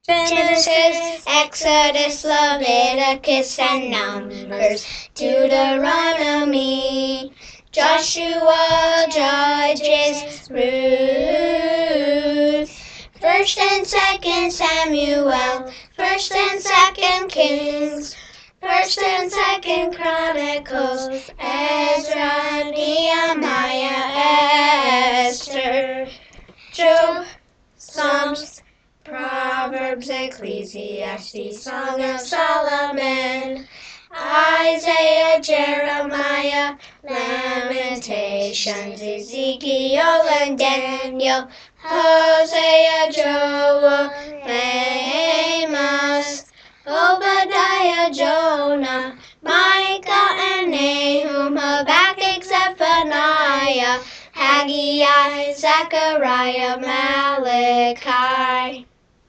Genesis, Exodus, Leviticus, and Numbers, Deuteronomy, Joshua, Judges, Ruth, First and Second Samuel, First and Second Kings, First and Second Chronicles, Ezra, Nehemiah, Esther, Job, Psalms, Proverbs, Ecclesiastes, Song of Solomon, Isaiah, Jeremiah, Lamentations, Ezekiel, and Daniel, Hosea, Joel, Amos, Obadiah, Jonah, Micah, and Nahum, Habakkuk, Zephaniah, Haggai, Zechariah, Malachi.